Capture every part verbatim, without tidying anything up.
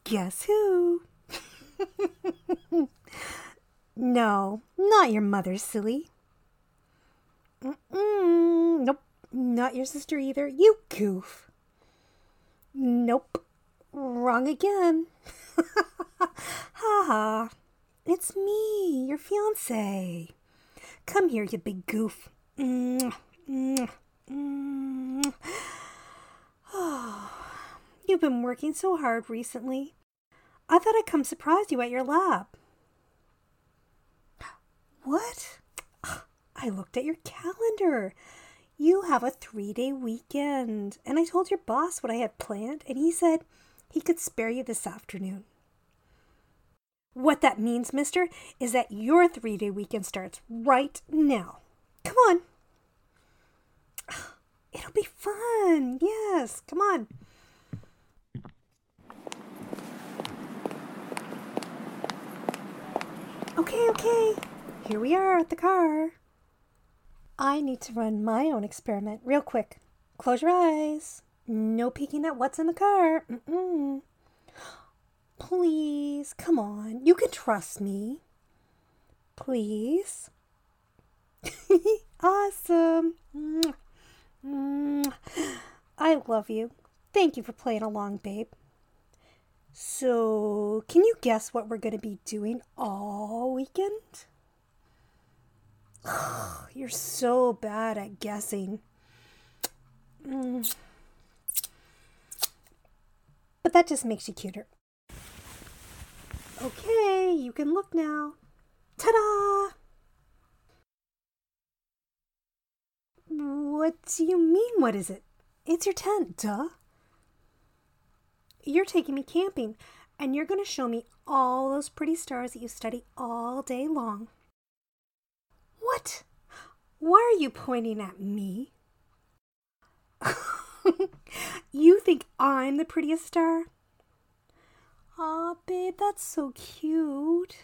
Guess who? No, not your mother, silly. Mm-mm, nope, not your sister either. You goof. Nope, wrong again. Ha ha. It's me, your fiancé. Come here, you big goof. Mm, mm, mm. Oh, you've been working so hard recently. I thought I'd come surprise you at your lab. What? I looked at your calendar. You have a three-day weekend. And I told your boss what I had planned, and he said he could spare you this afternoon. What that means, mister, is that your three-day weekend starts right now. Come on. It'll be fun. Yes, come on. Okay, okay. Here we are at the car. I need to run my own experiment real quick. Close your eyes. No peeking at what's in the car. Mm-mm. Please, come on. You can trust me. Please. Awesome. I love you. Thank you for playing along, babe. So, can you guess what we're going to be doing all weekend? You're so bad at guessing. Mm. But that just makes you cuter. Okay, you can look now. Ta-da! What do you mean, what is it? It's your tent, duh. You're taking me camping, and you're going to show me all those pretty stars that you study all day long. What? Why are you pointing at me? You think I'm the prettiest star? Aw, babe, that's so cute.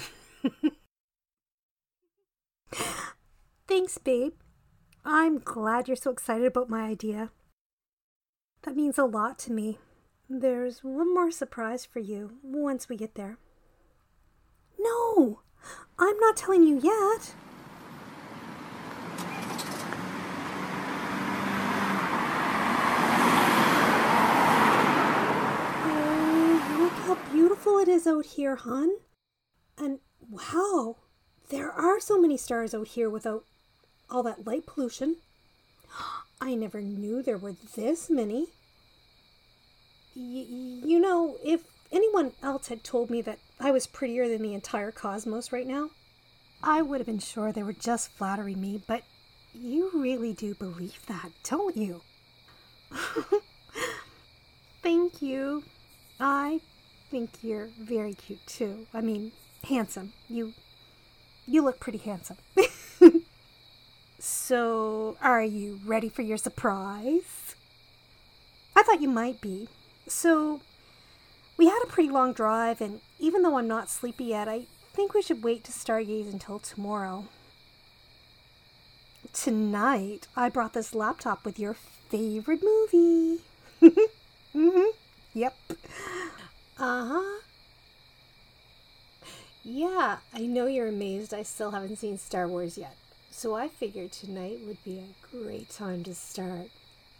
Thanks, babe. I'm glad you're so excited about my idea. That means a lot to me. There's one more surprise for you once we get there. No, I'm not telling you yet. Oh, look how beautiful it is out here, hon. And wow, there are so many stars out here without all that light pollution. I never knew there were this many. Y- you know, if anyone else had told me that I was prettier than the entire cosmos right now, I would have been sure they were just flattering me, but you really do believe that, don't you? Thank you. I think you're very cute too. I mean, handsome. You you look pretty handsome. So, are you ready for your surprise? I thought you might be. So, we had a pretty long drive, and even though I'm not sleepy yet, I think we should wait to stargaze until tomorrow. Tonight, I brought this laptop with your favorite movie. Mm-hmm. Yep. Uh-huh. Yeah, I know you're amazed I still haven't seen Star Wars yet. So I figured tonight would be a great time to start.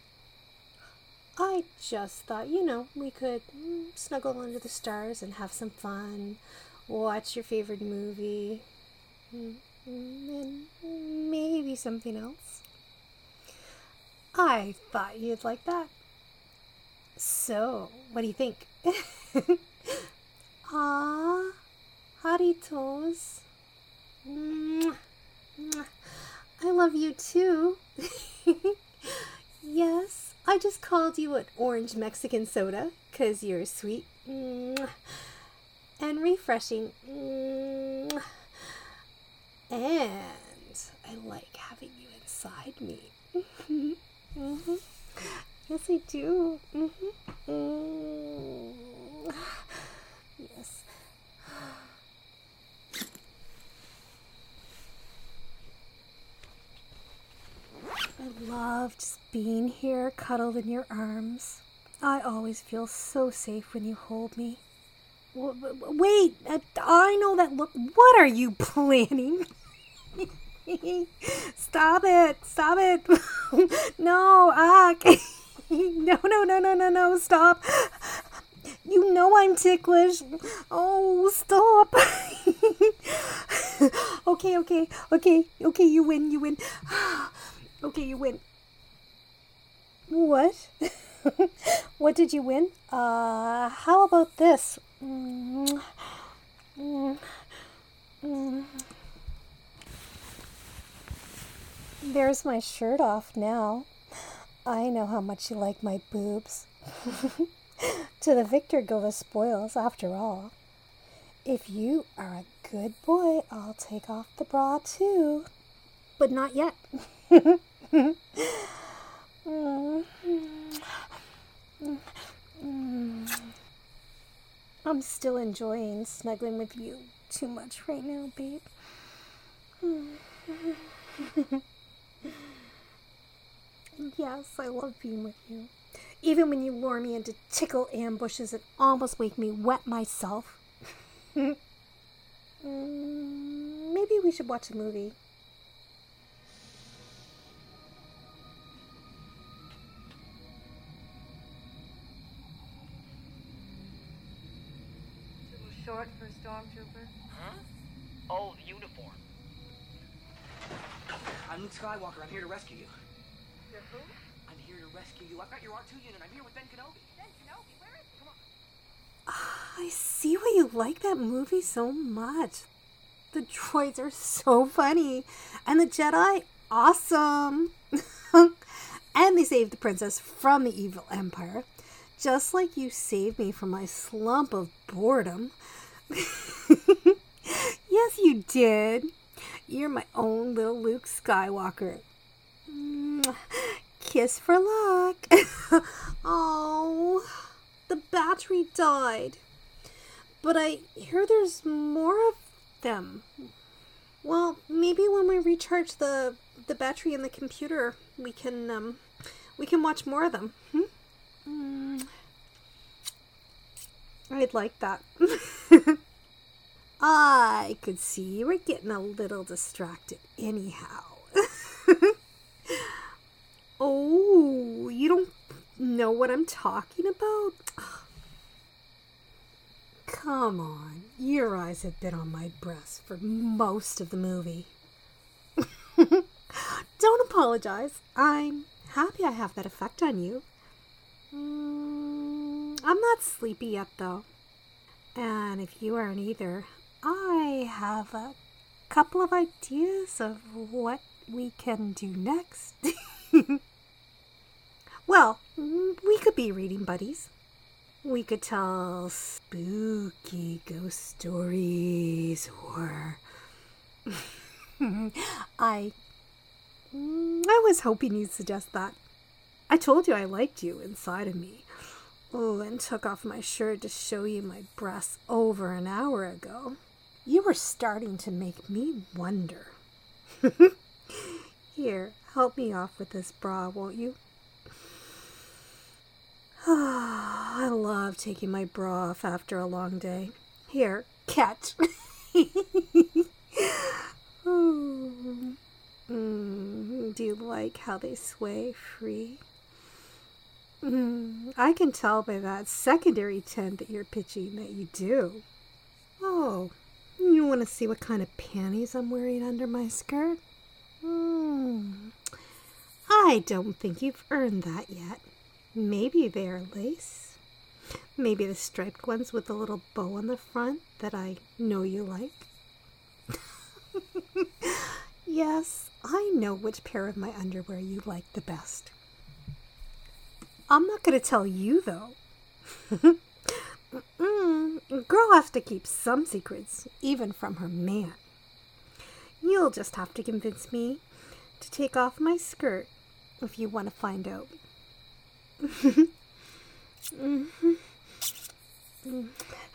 I just thought, you know, we could mm, snuggle under the stars and have some fun, watch your favorite movie, mm, and maybe something else. I thought you'd like that. So, what do you think? Ah, Haritos. Mwah, mwah. I love you too. Yes, I just called you an orange Mexican soda because you're sweet mwah, and refreshing. Mwah, and I like having you inside me. Mm-hmm. Yes, I do. Mm-hmm. Mm. Yes. I love just being here, cuddled in your arms. I always feel so safe when you hold me. Wait, I know that look. What are you planning? Stop it! Stop it! No, ah, no, no, no, no, no, no! Stop! You know I'm ticklish. Oh, stop! Okay, okay, okay, okay. You win. You win. Okay, you win. What? What did you win? Uh, how about this? Mm, mm, mm. There's my shirt off now. I know how much you like my boobs. To the victor go the spoils, after all. If you are a good boy, I'll take off the bra too. But not yet. I'm still enjoying snuggling with you too much right now, babe. Yes, I love being with you. Even when you lure me into tickle ambushes and almost make me wet myself. mm, maybe we should watch a movie. Too short for a stormtrooper? Huh? Oh, the uniform. I'm Luke Skywalker. I'm here to rescue you. You're who? I'm here to rescue you. I've got your R two unit. I'm here with Ben Kenobi. Ben Kenobi, where is he? Come on. I see why you like that movie so much. The droids are so funny. And the Jedi, awesome. And they saved the princess from the evil empire. Just like you saved me from my slump of boredom. Yes, you did. You're my own little Luke Skywalker. Kiss for luck. Oh, the battery died. But I hear there's more of them. Well, maybe when we recharge the the battery in the computer, we can um we can watch more of them. Hmm? Mm. I'd like that. I could see you were getting a little distracted anyhow. Oh, you don't know what I'm talking about? Come on, your eyes have been on my breast for most of the movie. Don't apologize. I'm happy I have that effect on you. Mm, I'm not sleepy yet, though. And if you aren't either, I have a couple of ideas of what we can do next. Well, we could be reading buddies. We could tell spooky ghost stories, or I I was hoping you'd suggest that. I told you I liked you inside of me. Oh, and took off my shirt to show you my breasts over an hour ago. You were starting to make me wonder. Here, help me off with this bra, won't you? I love taking my bra off after a long day. Here, catch. mm, do you like how they sway free? Mm, I can tell by that secondary tent that you're pitching that you do. Oh, you want to see what kind of panties I'm wearing under my skirt? Mm, I don't think you've earned that yet. Maybe they're lace. Maybe the striped ones with a little bow on the front that I know you like. Yes, I know which pair of my underwear you like the best. I'm not going to tell you, though. Mm-mm. A girl has to keep some secrets, even from her man. You'll just have to convince me to take off my skirt if you want to find out. mm-hmm. mm.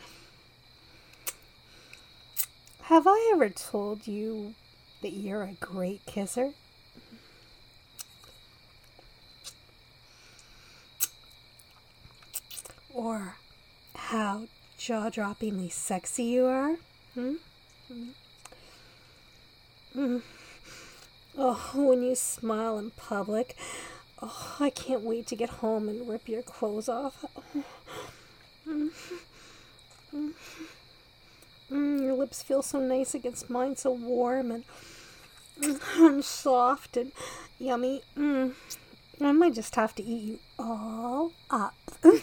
Have I ever told you that you're a great kisser? Or how jaw-droppingly sexy you are? Hmm? Mm. Mm. Oh, when you smile in public. Oh, I can't wait to get home and rip your clothes off. Mm. Mm. Mm, your lips feel so nice against mine, so warm and, and soft and yummy. Mm. I might just have to eat you all up.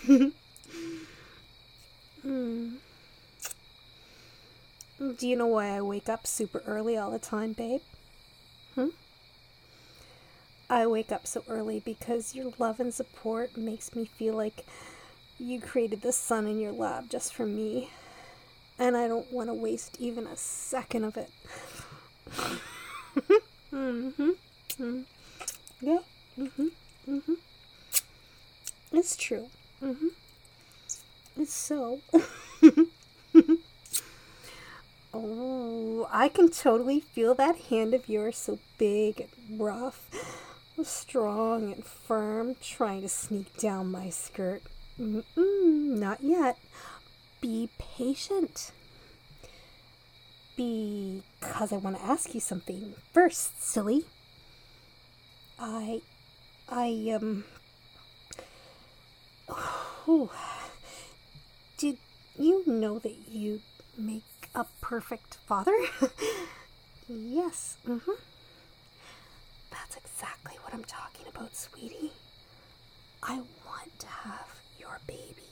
mm. Do you know why I wake up super early all the time, babe? Hmm? I wake up so early because your love and support makes me feel like you created the sun in your lab just for me. And I don't want to waste even a second of it. mm-hmm. Mm. Yeah. Mm-hmm. Mm-hmm. It's true. Mm-hmm. It's so. Oh, I can totally feel that hand of yours, so big and rough, strong and firm, trying to sneak down my skirt. Mm-mm, not yet. Be patient. Because I want to ask you something first, silly. I, I, um, oh, did you know that you make a perfect father? Yes, mm-hmm. That's exactly what I'm talking about, sweetie. I want to have your baby.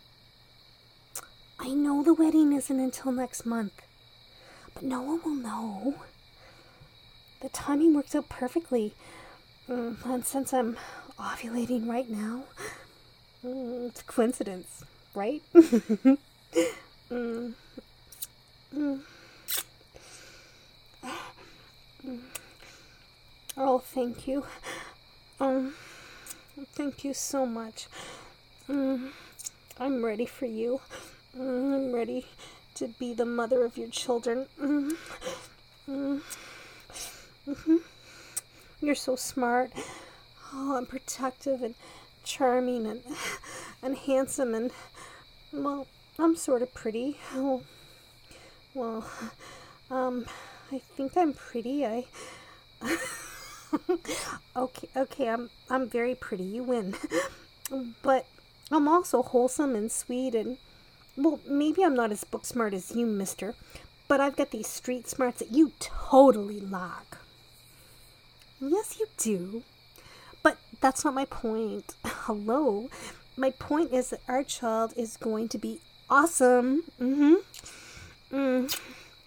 I know the wedding isn't until next month, but no one will know. The timing works out perfectly. Mm, and since I'm ovulating right now, mm, it's a coincidence, right? mm. Mm. Mm. Oh, thank you. Um, thank you so much. Mm. I'm ready for you. Mm, I'm ready to be the mother of your children. Mm. Mm. Mm-hmm. You're so smart. Oh, I'm protective and charming and and handsome and, well, I'm sort of pretty. Oh, well, um, I think I'm pretty. I. okay, okay, I'm I'm very pretty. You win. But I'm also wholesome and sweet and, well, maybe I'm not as book smart as you, mister, but I've got these street smarts that you totally lack. Yes, you do. But that's not my point. Hello. My point is that our child is going to be awesome. Mm-hmm. Mm.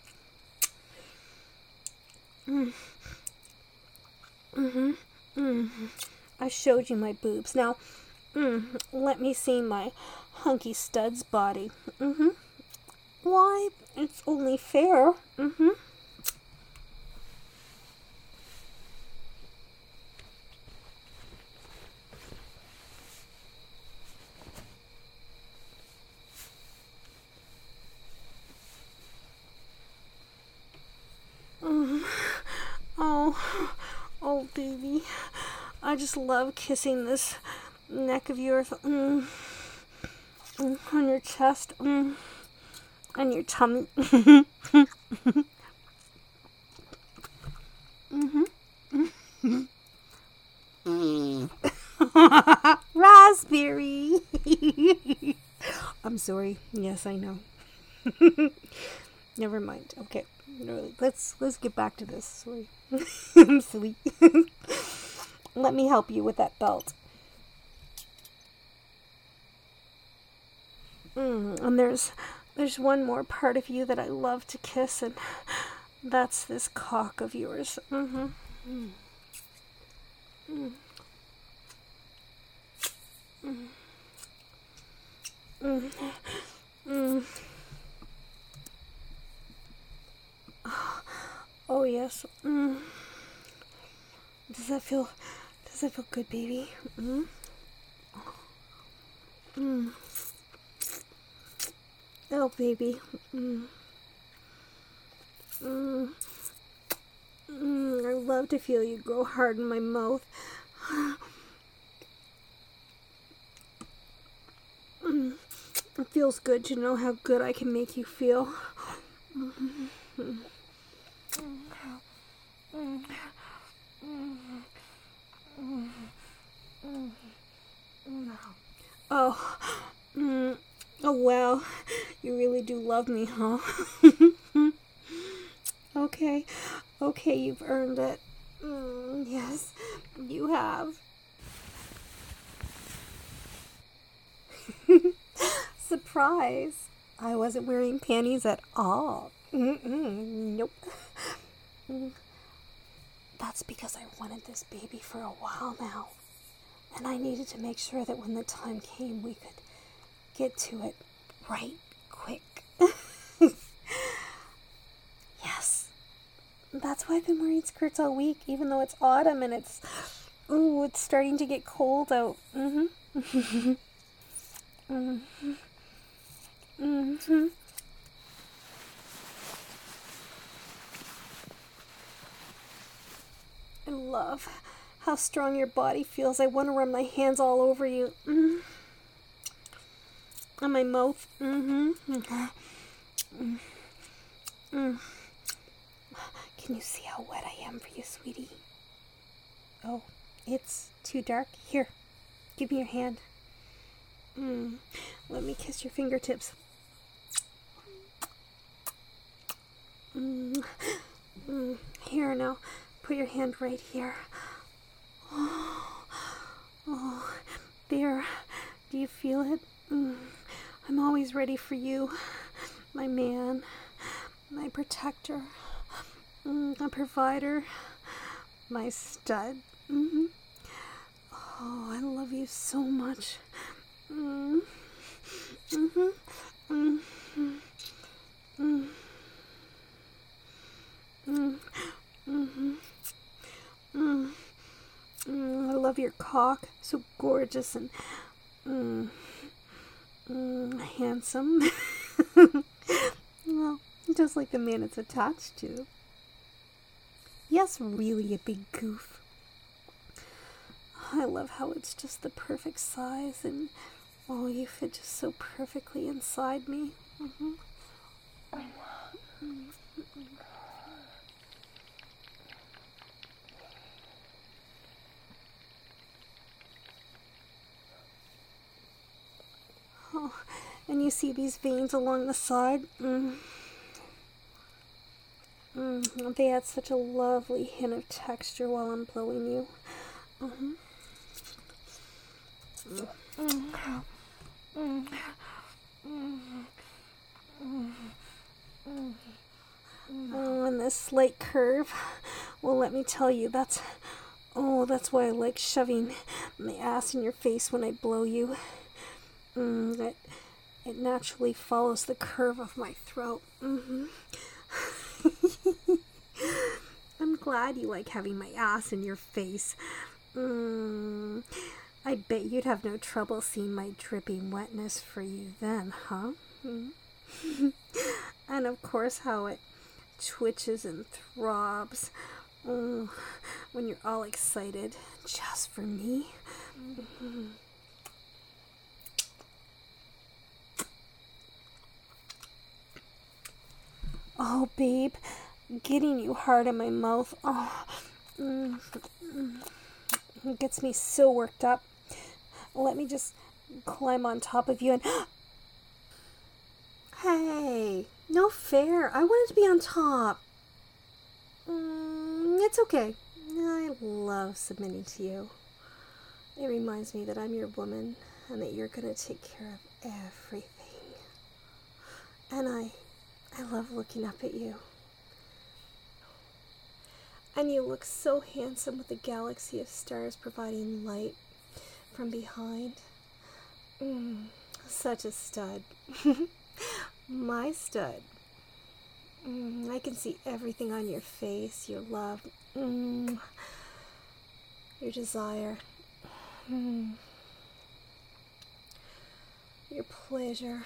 Mm. Mm-hmm. Mm-hmm. I showed you my boobs. Now, mm, let me see my hunky stud's body. Mm-hmm. Why, it's only fair. Mm-hmm. Mm. Oh, oh, baby. I just love kissing this neck of yours. Mm. Mm. On your chest. Mm. On your tummy. mm-hmm. Mm. Raspberry. I'm sorry. Yes, I know. Never mind. Okay, let's let's get back to this. Sorry, I'm silly. Let me help you with that belt. Mm, and there's there's one more part of you that I love to kiss, and that's this cock of yours. Mm-hmm. Mm. Mm. Mm. Mm. Mm. Oh yes. Mm. Does that feel? Does that feel good, baby? Mm. Mm. Oh, baby. Mm. Mm. Mm. I love to feel you grow hard in my mouth. Mm. It feels good to know how good I can make you feel. Oh, mm, oh wow, you really do love me, huh? Okay, okay, you've earned it. Mm, yes, you have. Surprise! I wasn't wearing panties at all. Mm-mm, nope. That's because I wanted this baby for a while now. And I needed to make sure that when the time came, we could get to it right quick. Yes. That's why I've been wearing skirts all week, even though it's autumn and it's, ooh, it's starting to get cold out. Mm-hmm. mm-hmm. Mm-hmm. I love how strong your body feels. I want to run my hands all over you. Mm-hmm. On my mouth. Mm-hmm. Mm-hmm. Mm. Can you see how wet I am for you, sweetie? Oh, it's too dark. Here, give me your hand. Mm. Let me kiss your fingertips. Mm. Mm. Here now, put your hand right here. Oh, oh, there. Do you feel it? Mm. I'm always ready for you, my man, my protector, mm, my provider, my stud. Mm-hmm. Oh, I love you so much. Mm. Mm-hmm. Mm-hmm. Mm. Mm. Mm-hmm. Mm. Mm. I love your cock, so gorgeous and mm. Mm, handsome. Well, just like the man it's attached to. Yes, really a big goof. I love how it's just the perfect size and oh, you fit just so perfectly inside me. Mm-hmm. Oh, and you see these veins along the side? Mm. Mm. They add such a lovely hint of texture while I'm blowing you. Mm-hmm. Mm. Mm. Mm. Mm. Mm. Oh, and this slight curve. Well, let me tell you, that's... Oh, that's why I like shoving my ass in your face when I blow you. Mm, it, it naturally follows the curve of my throat. Mm-hmm. I'm glad you like having my ass in your face. Mm, I bet you'd have no trouble seeing my dripping wetness for you then, huh? Mm-hmm. And of course how it twitches and throbs mm, when you're all excited just for me. Mm-hmm. Oh, babe, getting you hard in my mouth, oh, mm, mm, it gets me so worked up. Let me just climb on top of you and... Hey, no fair. I wanted to be on top. Mm, it's okay. I love submitting to you. It reminds me that I'm your woman and that you're going to take care of everything. And I... I love looking up at you. And you look so handsome with the galaxy of stars providing light from behind. Mm, such a stud. My stud. Mm, I can see everything on your face, your love, mm, your desire, mm, your pleasure.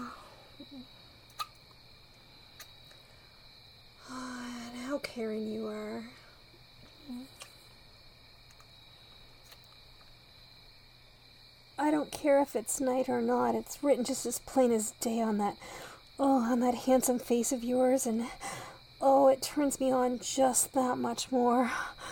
Oh, and how caring you are. I don't care if it's night or not. It's written just as plain as day on that, oh, on that handsome face of yours, and oh, it turns me on just that much more.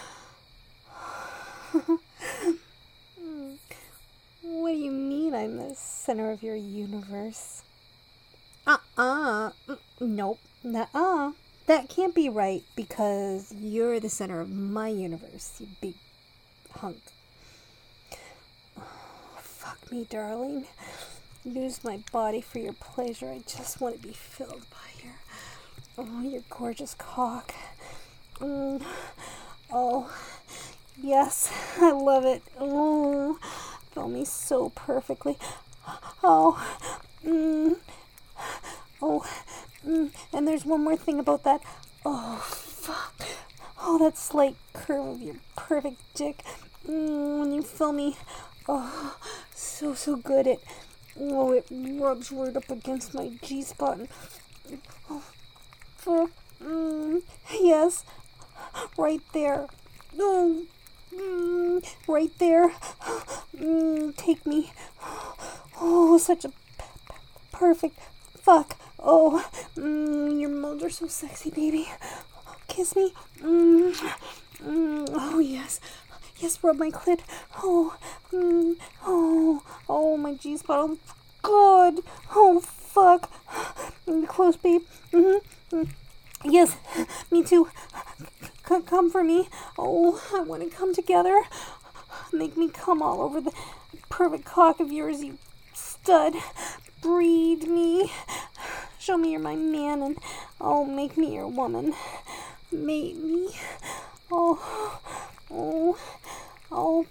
What do you mean I'm the center of your universe? Uh-uh. Nope. Nuh-uh. That can't be right, because you're the center of my universe, you big hunk. Oh, fuck me, darling. Use my body for your pleasure. I just want to be filled by your, oh, your gorgeous cock. Mm. Oh, yes, I love it. Oh, fill me so perfectly. Oh, mm. Oh, mm. And there's one more thing about that. Oh, fuck. Oh, that slight curve of your perfect dick. Mm, when you fill me, oh, so, so good. It, oh, it rubs right up against my G-spot. And, oh, fuck. Mm, yes, right there. Oh, mm, right there. Mm, take me. Oh, such a p- p- perfect fuck. Oh, mm, your moans are so sexy, baby. Kiss me. Mm, mm, oh, yes. Yes, rub my clit. Oh, mm, oh, oh, my G-spot. Oh, God. Oh, fuck. Mm, close, babe. Mm-hmm. Mm. Yes, me too. C- come for me. Oh, I want to come together. Make me come all over the perfect cock of yours, you stud. Breed me. Show me you're my man, and oh, make me your woman. Mate me. Oh, oh, oh.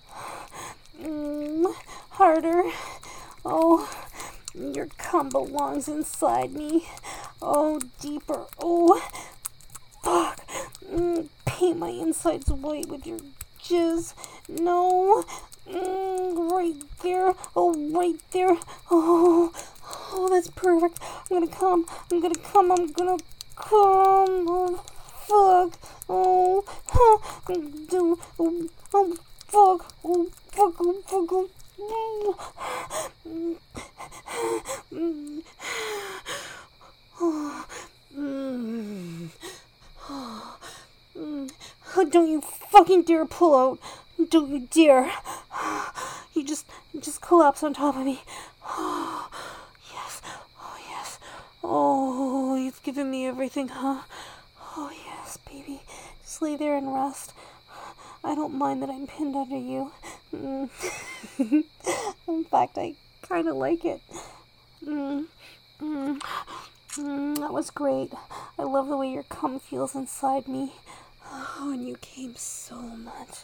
Mm, harder. Oh, your cum belongs inside me. Oh, deeper. Oh, fuck. Mm, paint my insides white with your jizz. No. Mm, right there. Oh, right there. Oh, oh, that's perfect. I'm gonna come. I'm gonna come. I'm gonna come. Oh, fuck. Oh, huh. Do. Oh, oh, fuck. Oh, fuck. Oh, fuck. Oh. Mm. Mm. Oh. Mm. Oh. Mm. Don't you fucking dare pull out. Don't you dare. You just, just collapse on top of me. Oh, yes. Oh, yes. Oh, you've given me everything, huh? Oh, yes, baby. Just lay there and rest. I don't mind that I'm pinned under you. Mm. In fact, I kind of like it. Mm. Mm. Mm, that was great. I love the way your cum feels inside me. Oh, and you came so much.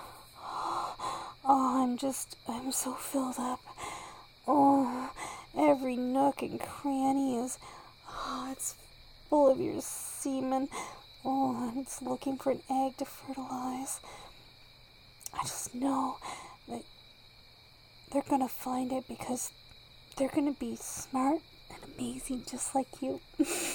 Oh, I'm just, I'm so filled up. Oh, every nook and cranny is, oh, it's full of your semen. Oh, and it's looking for an egg to fertilize. I just know that they're gonna find it, because they're gonna be smart and amazing just like you.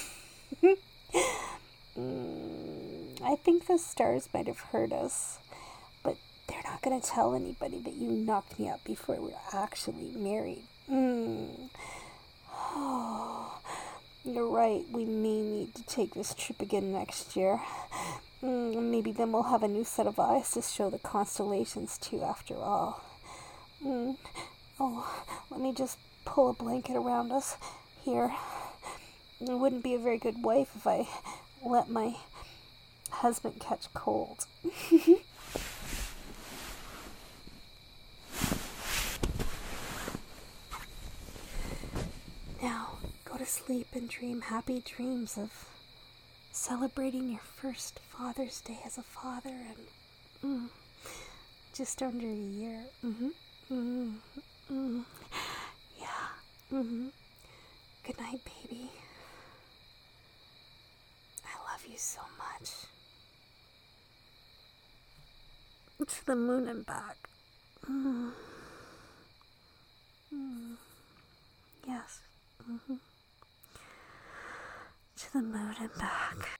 mm, I think the stars might have heard us, but they're not gonna tell anybody that you knocked me up before we were actually married. Mm. Oh, you're right. We may need to take this trip again next year. Mm, maybe then we'll have a new set of eyes to show the constellations to, after all. Mm. Oh, let me just pull a blanket around us here. I wouldn't be a very good wife if I let my husband catch cold. Now, go to sleep and dream happy dreams of celebrating your first Father's Day as a father, and mm, just under a year. Mm-hmm. Mm-hmm. Mm-hmm. Yeah. Mm-hmm. Good night, baby. I love you so much. To the moon and back. Mm. Mm. Yes. Mm-hmm. To the moon and back.